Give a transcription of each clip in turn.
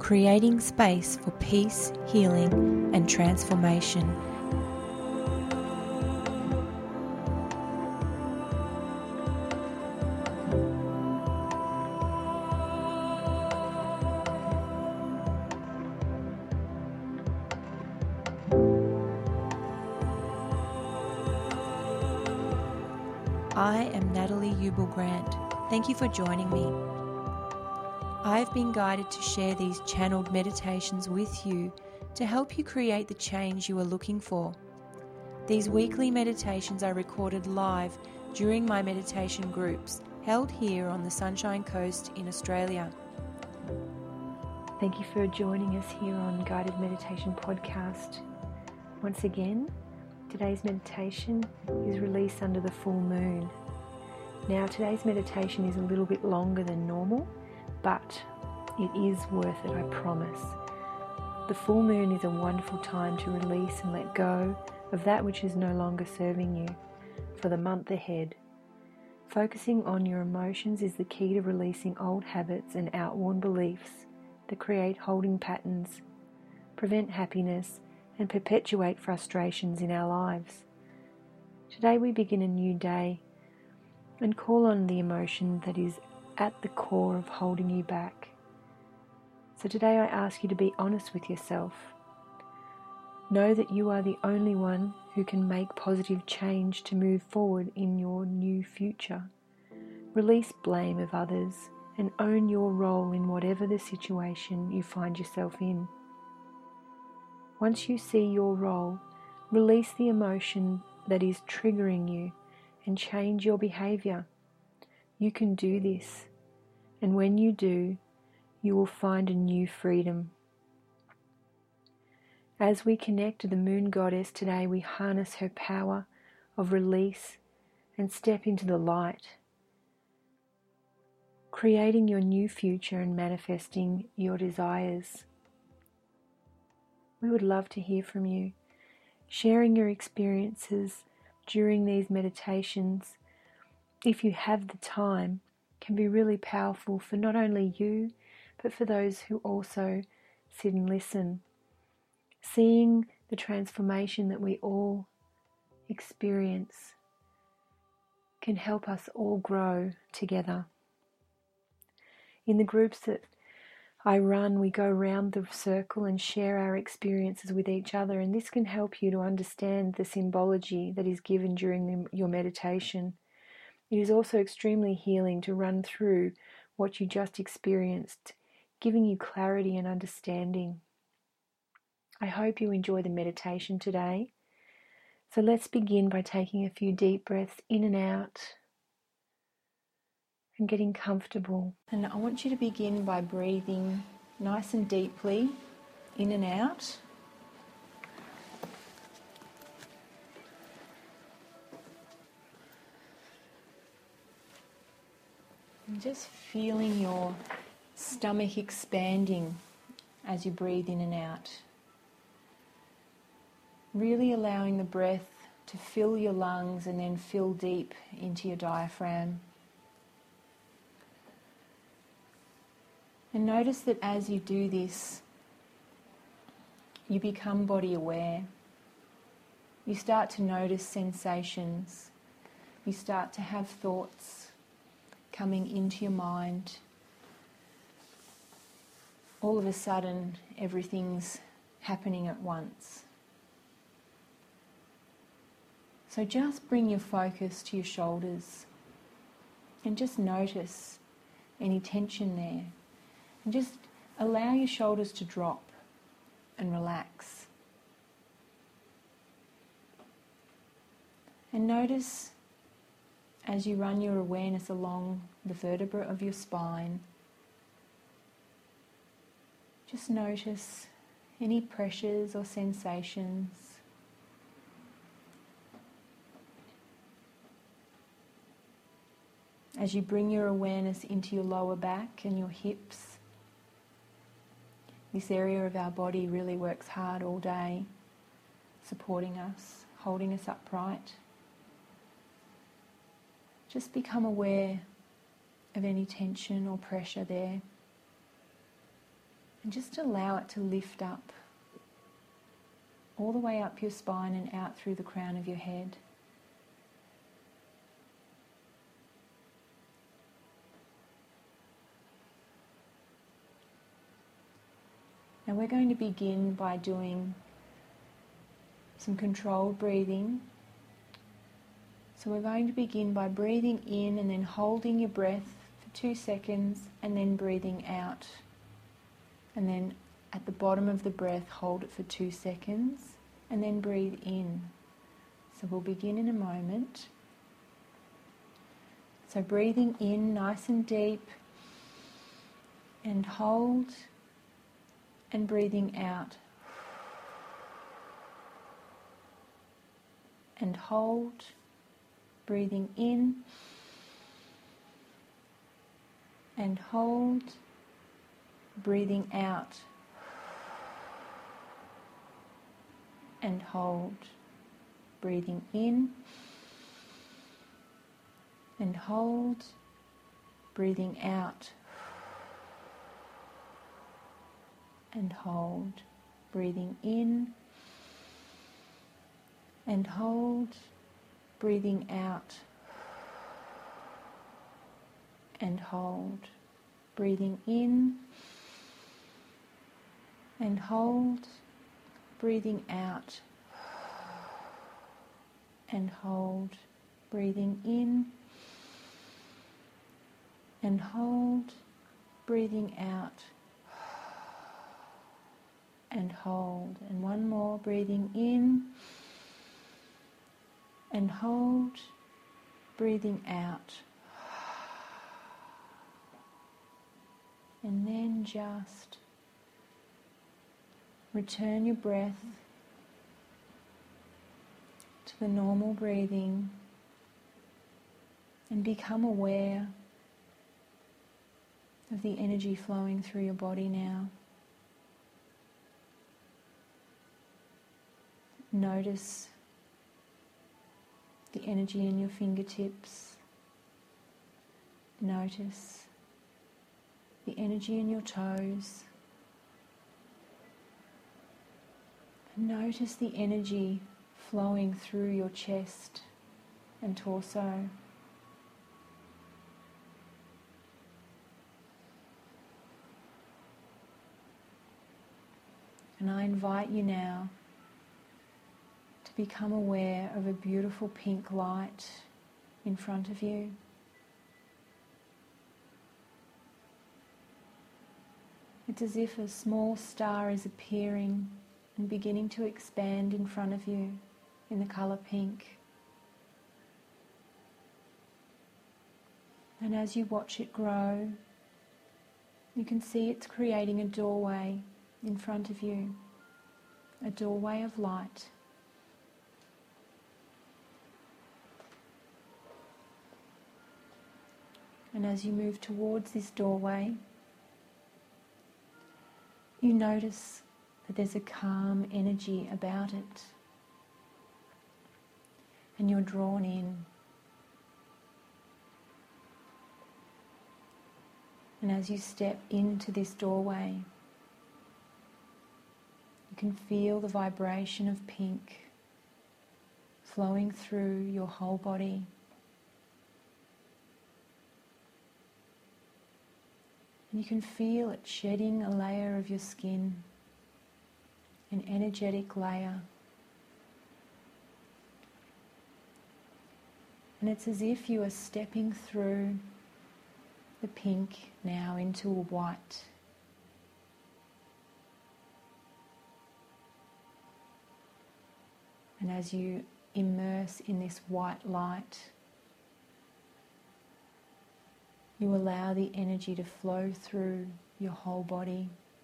creating space for peace, healing, and transformation. I am Natalie Ubel-Grant. Thank you for joining me. I've been guided to share these channeled meditations with you to help you create the change you are looking for. These weekly meditations are recorded live during my meditation groups held here on the Sunshine Coast in Australia. Thank you for joining us here on Guided Meditation Podcast. Once again, today's meditation is released under the full moon. Now, today's meditation is a little bit longer than normal, but it is worth it, I promise. The full moon is a wonderful time to release and let go of that which is no longer serving you for the month ahead. Focusing on your emotions is the key to releasing old habits and outworn beliefs that create holding patterns, prevent happiness, and perpetuate frustrations in our lives. Today we begin a new day and call on the emotion that is at the core of holding you back. So today I ask you to be honest with yourself. Know that you are the only one who can make positive change to move forward in your new future. Release blame of others and own your role in whatever the situation you find yourself in. Once you see your role, release the emotion that is triggering you and change your behavior. You can do this, and when you do, you will find a new freedom. As we connect to the Moon Goddess today, we harness her power of release and step into the light, creating your new future and manifesting your desires. We would love to hear from you. Sharing your experiences during these meditations, if you have the time, can be really powerful for not only you, but for those who also sit and listen. Seeing the transformation that we all experience can help us all grow together. In the groups that I run, we go around the circle and share our experiences with each other, and this can help you to understand the symbology that is given during your meditation. It is also extremely healing to run through what you just experienced, giving you clarity and understanding. I hope you enjoy the meditation today. So let's begin by taking a few deep breaths in and out and getting comfortable. And I want you to begin by breathing nice and deeply in and out. And just feeling your stomach expanding as you breathe in and out. Really allowing the breath to fill your lungs and then fill deep into your diaphragm. And notice that as you do this, you become body aware. You start to notice sensations. You start to have thoughts coming into your mind. All of a sudden, everything's happening at once. So just bring your focus to your shoulders and just notice any tension there. And just allow your shoulders to drop and relax. And notice as you run your awareness along the vertebra of your spine, just notice any pressures or sensations. As you bring your awareness into your lower back and your hips, this area of our body really works hard all day, supporting us, holding us upright. Just become aware of any tension or pressure there. And just allow it to lift up, all the way up your spine and out through the crown of your head. Now we're going to begin by doing some controlled breathing. So we're going to begin by breathing in and then holding your breath for 2 seconds and then breathing out. And then at the bottom of the breath, hold it for 2 seconds and then breathe in. So we'll begin in a moment. So breathing in nice and deep and hold, and breathing out and hold, breathing in and hold, breathing out and hold, breathing in and hold, breathing out and hold, breathing in and hold, breathing out and hold, breathing in and hold, breathing out and hold, breathing in and hold, breathing out and hold. And one more, breathing in and hold, breathing out. And then just return your breath to the normal breathing and become aware of the energy flowing through your body now. Notice the energy in your fingertips. Notice the energy in your toes. And notice the energy flowing through your chest and torso. And I invite you now to become aware of a beautiful pink light in front of you. It's as if a small star is appearing and beginning to expand in front of you in the colour pink. And as you watch it grow, you can see it's creating a doorway in front of you, a doorway of light. And as you move towards this doorway, you notice that there's a calm energy about it. And you're drawn in. And as you step into this doorway, you can feel the vibration of pink flowing through your whole body. And you can feel it shedding a layer of your skin, an energetic layer. And it's as if you are stepping through the pink now into a white. And as you immerse in this white light, you allow the energy to flow through your whole body.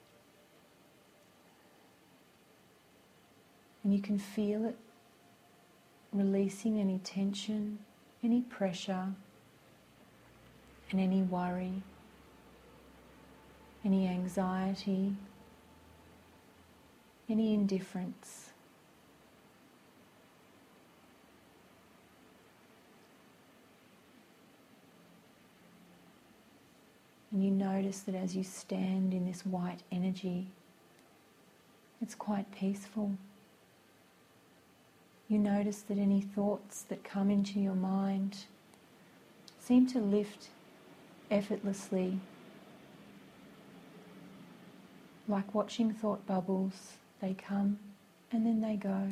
And you can feel it releasing any tension, any pressure, and any worry, any anxiety, any indifference. And you notice that as you stand in this white energy, it's quite peaceful. You notice that any thoughts that come into your mind seem to lift effortlessly, like watching thought bubbles. They come and then they go.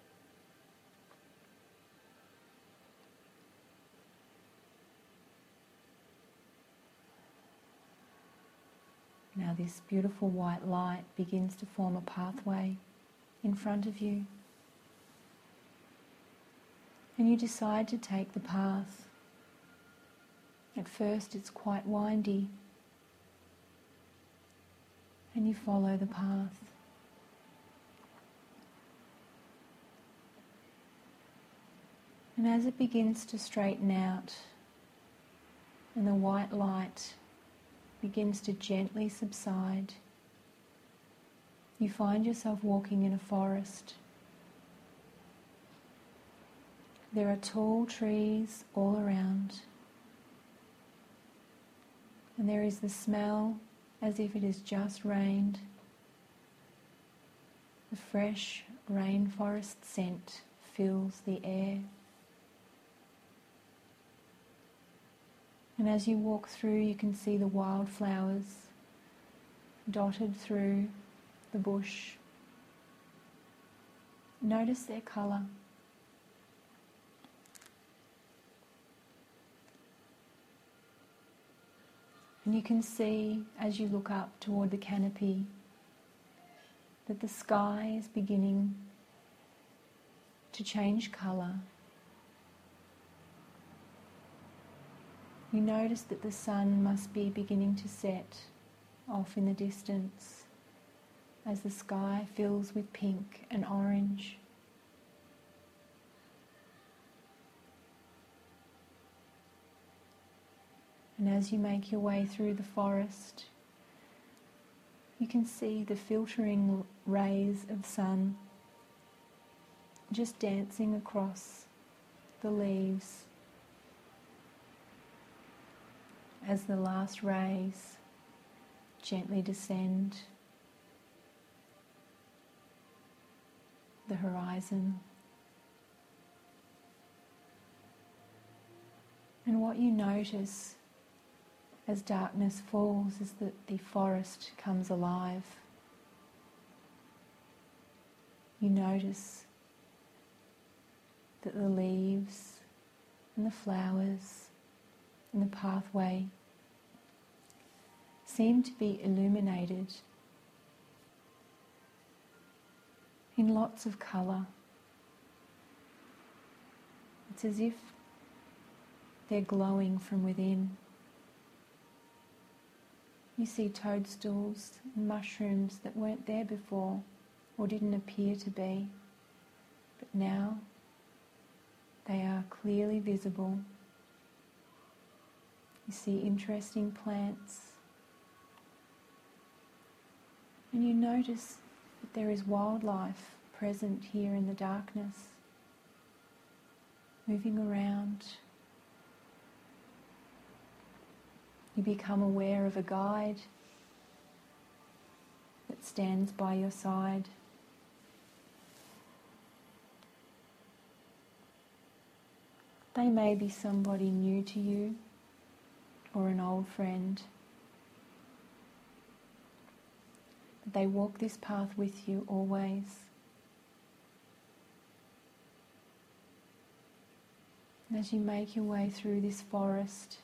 Now this beautiful white light begins to form a pathway in front of you. And you decide to take the path. At first it's quite windy, and you follow the path. And as it begins to straighten out and the white light begins to gently subside, you find yourself walking in a forest. There are tall trees all around, and there is the smell as if it has just rained. The fresh rainforest scent fills the air. And as you walk through, you can see the wildflowers dotted through the bush. Notice their colour. And you can see, as you look up toward the canopy, that the sky is beginning to change colour. You notice that the sun must be beginning to set off in the distance as the sky fills with pink and orange. And as you make your way through the forest, you can see the filtering rays of sun just dancing across the leaves as the last rays gently descend the horizon. And what you notice as darkness falls is that the forest comes alive. You notice that the leaves and the flowers and the pathway seem to be illuminated in lots of colour. It's as if they're glowing from within. You see toadstools and mushrooms that weren't there before or didn't appear to be, but now they are clearly visible. You see interesting plants, and you notice that there is wildlife present here in the darkness, moving around. You become aware of a guide that stands by your side. They may be somebody new to you or an old friend, but they walk this path with you always. And as you make your way through this forest,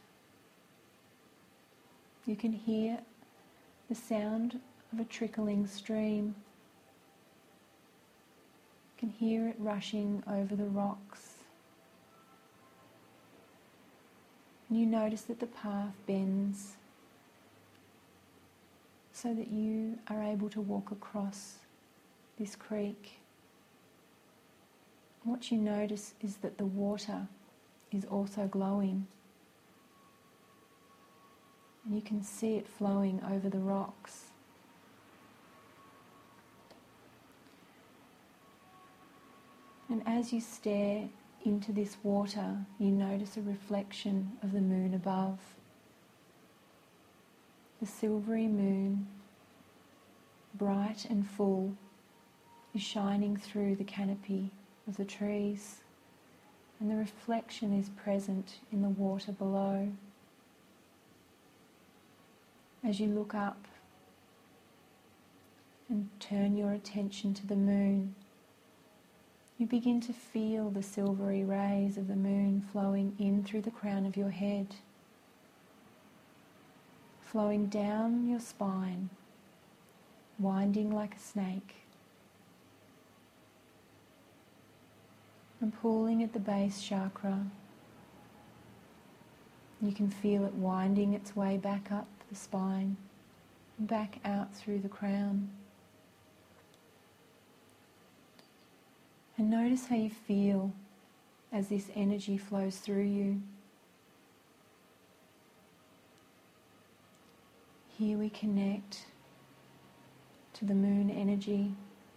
you can hear the sound of a trickling stream. You can hear it rushing over the rocks. And you notice that the path bends so that you are able to walk across this creek. What you notice is that the water is also glowing. And you can see it flowing over the rocks. And as you stare into this water, you notice a reflection of the moon above. The silvery moon, bright and full, is shining through the canopy of the trees, and the reflection is present in the water below. As you look up and turn your attention to the moon, you begin to feel the silvery rays of the moon flowing in through the crown of your head, flowing down your spine, winding like a snake, and pulling at the base chakra. You can feel it winding its way back up the spine, and back out through the crown. And notice how you feel as this energy flows through you. Here we connect to the moon energy.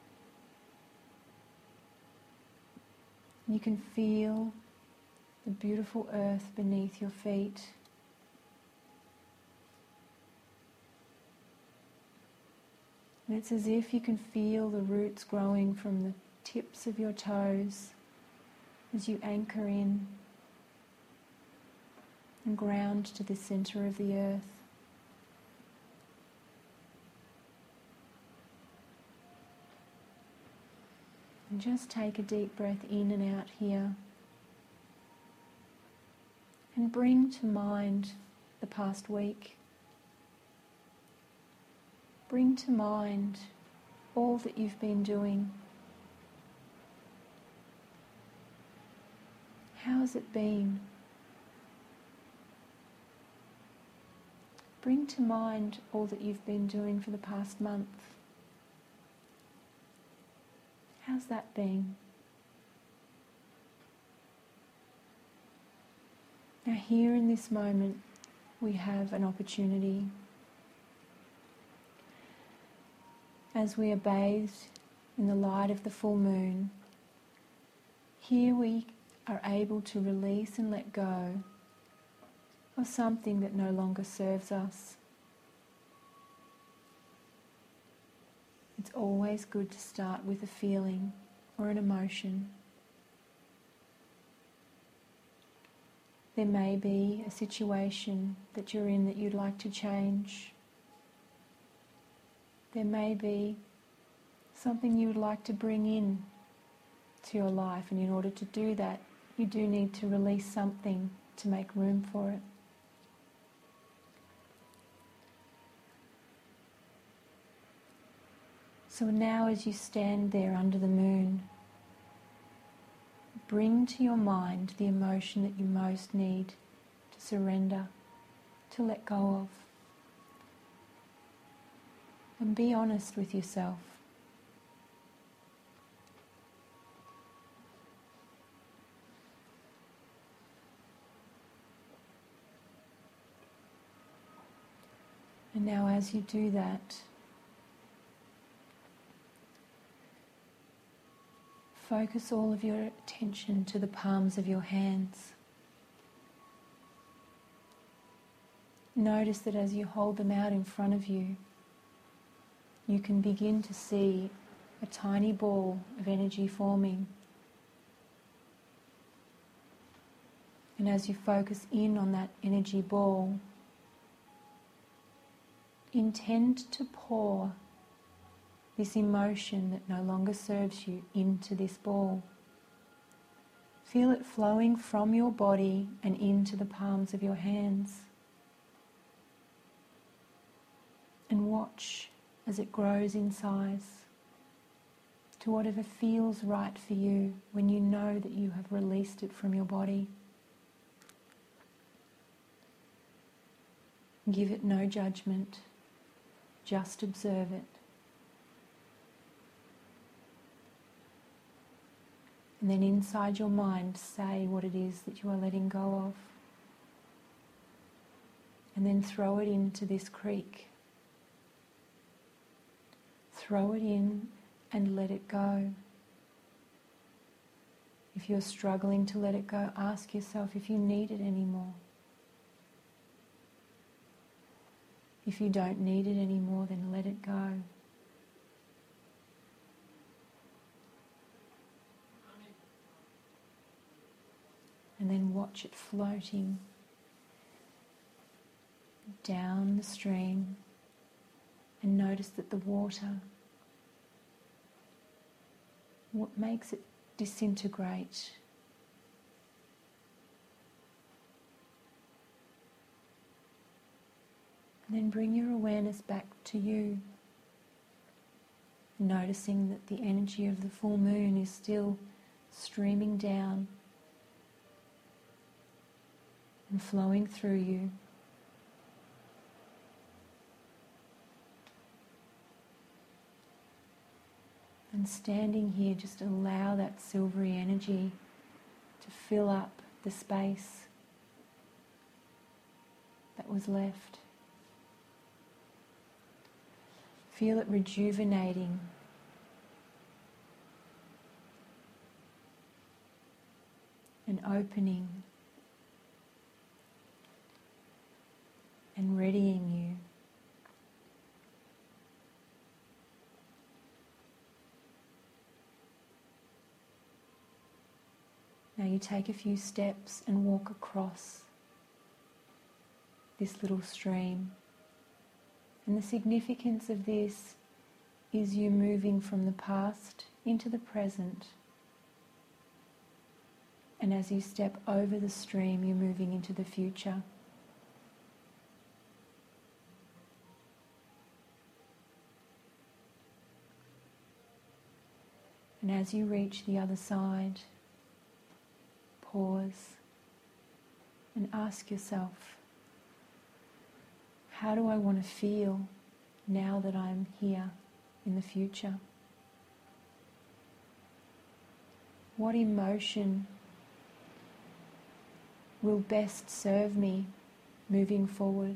You can feel the beautiful earth beneath your feet. And it's as if you can feel the roots growing from the tips of your toes as you anchor in and ground to the center of the earth. And just take a deep breath in and out here. And bring to mind the past week. Bring to mind all that you've been doing. How has it been? Bring to mind all that you've been doing for the past month. How's that been? Now here in this moment, we have an opportunity. As we are bathed in the light of the full moon, here we are able to release and let go of something that no longer serves us. It's always good to start with a feeling or an emotion. There may be a situation that you're in that you'd like to change. There may be something you would like to bring in to your life, and in order to do that, you do need to release something to make room for it. So now as you stand there under the moon, bring to your mind the emotion that you most need to surrender, to let go of. And be honest with yourself. And now as you do that, focus all of your attention to the palms of your hands. Notice that as you hold them out in front of you, you can begin to see a tiny ball of energy forming. And as you focus in on that energy ball, intend to pour this emotion that no longer serves you into this ball. Feel it flowing from your body and into the palms of your hands. And watch as it grows in size to whatever feels right for you when you know that you have released it from your body. Give it no judgment, just observe it. And then inside your mind, say what it is that you are letting go of. And then throw it into this creek. Throw it in and let it go. If you're struggling to let it go, ask yourself if you need it anymore. If you don't need it anymore, then let it go. And then watch it floating down the stream, and notice that the water, what makes it disintegrate. And then bring your awareness back to you, noticing that the energy of the full moon is still streaming down and flowing through you. And standing here, just allow that silvery energy to fill up the space that was left. Feel it rejuvenating. And opening. And readying you. Now you take a few steps and walk across this little stream. And the significance of this is you moving from the past into the present. And as you step over the stream, you're moving into the future. And as you reach the other side, pause and ask yourself, how do I want to feel now that I'm here in the future? What emotion will best serve me moving forward?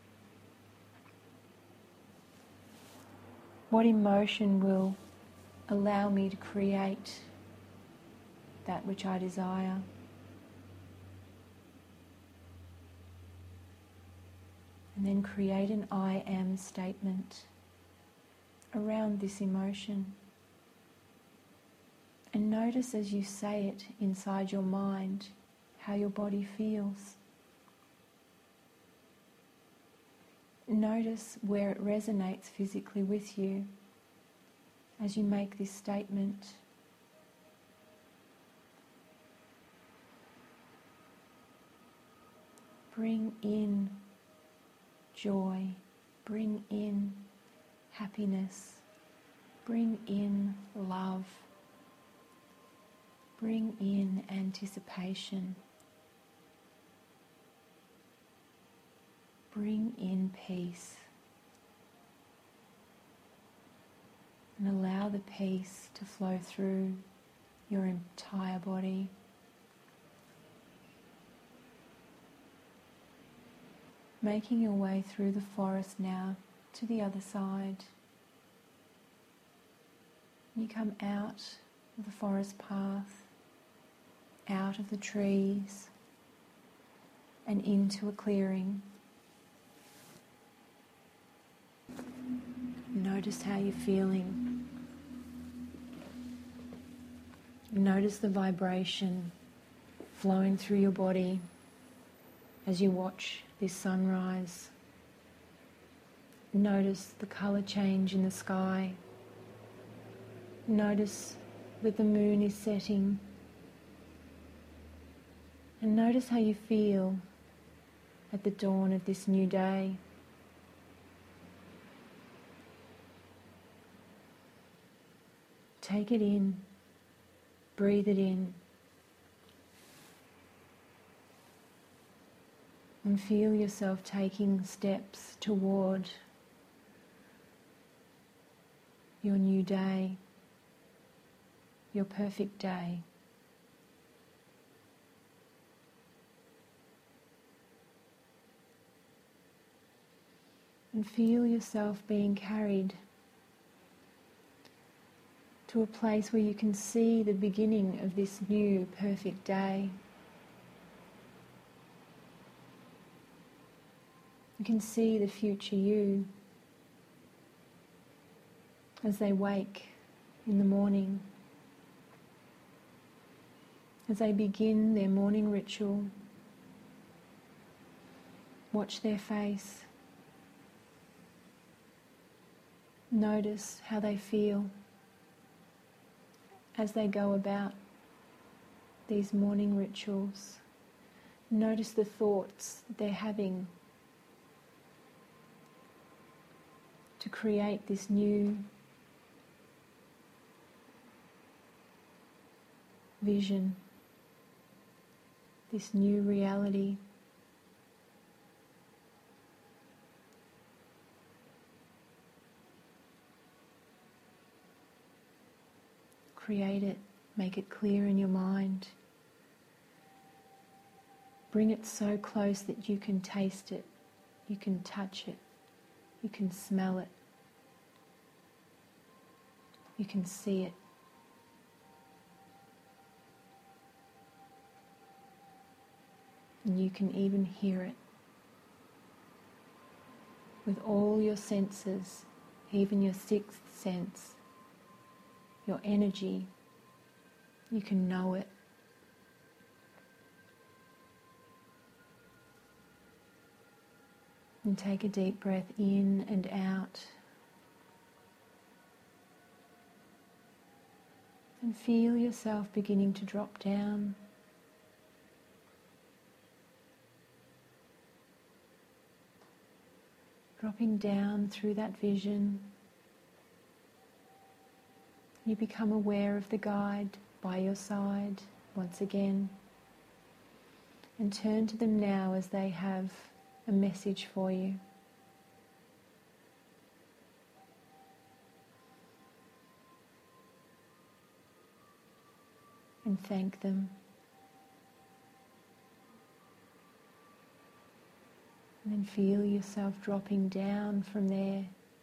What emotion will allow me to create that which I desire? And then create an I am statement around this emotion. And notice as you say it inside your mind how your body feels. Notice where it resonates physically with you as you make this statement. Bring in joy, bring in happiness, bring in love, bring in anticipation, bring in peace, and allow the peace to flow through your entire body. Making your way through the forest now to the other side. You come out of the forest path, out of the trees, and into a clearing. Notice how you're feeling. Notice the vibration flowing through your body as you watch this sunrise. Notice the colour change in the sky. Notice that the moon is setting. And notice how you feel at the dawn of this new day. Take it in. Breathe it in. And feel yourself taking steps toward your new day, your perfect day. And feel yourself being carried to a place where you can see the beginning of this new perfect day. You can see the future you as they wake in the morning, as they begin their morning ritual. Watch their face. Notice how they feel as they go about these morning rituals. Notice the thoughts they're having to create this new vision, this new reality. Create it, make it clear in your mind. Bring it so close that you can taste it, you can touch it, you can smell it, you can see it. And you can even hear it. With all your senses, even your sixth sense, your energy, you can know it. And take a deep breath in and out. And feel yourself beginning to drop down. Dropping down through that vision. You become aware of the guide by your side once again. And turn to them now as they have a message for you. And thank them. And then feel yourself dropping down from there.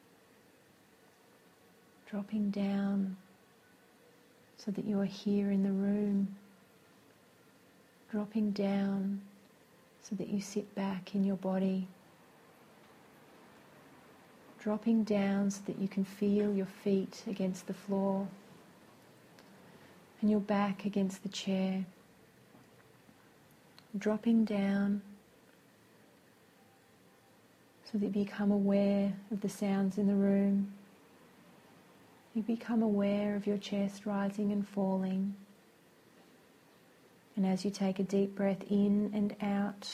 Dropping down so that you are here in the room. Dropping down so that you sit back in your body. Dropping down so that you can feel your feet against the floor and your back against the chair. Dropping down so that you become aware of the sounds in the room. You become aware of your chest rising and falling. And as you take a deep breath in and out,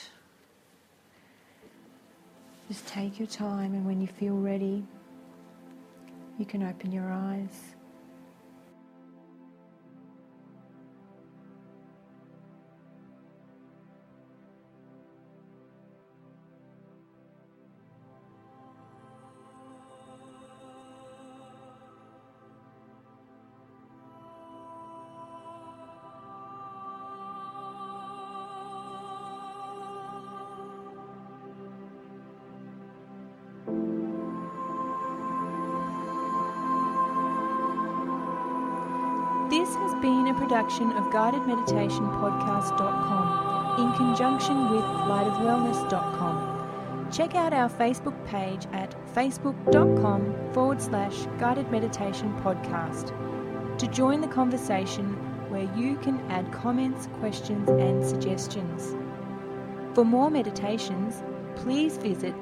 just take your time, and when you feel ready, you can open your eyes. This has been a production of GuidedMeditationPodcast.com in conjunction with LightOfWellness.com. Check out our Facebook page at facebook.com/Guided Meditation Podcast to join the conversation where you can add comments, questions and suggestions. For more meditations, please visit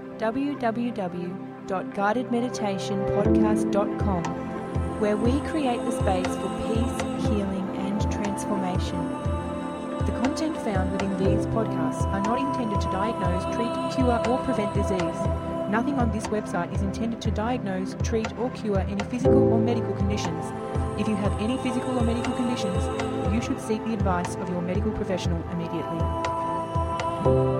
www.guidedmeditationpodcast.com, where we create the space for peace, healing and transformation. The content found within these podcasts are not intended to diagnose, treat, cure or prevent disease. Nothing on this website is intended to diagnose, treat or cure any physical or medical conditions. If you have any physical or medical conditions, you should seek the advice of your medical professional immediately.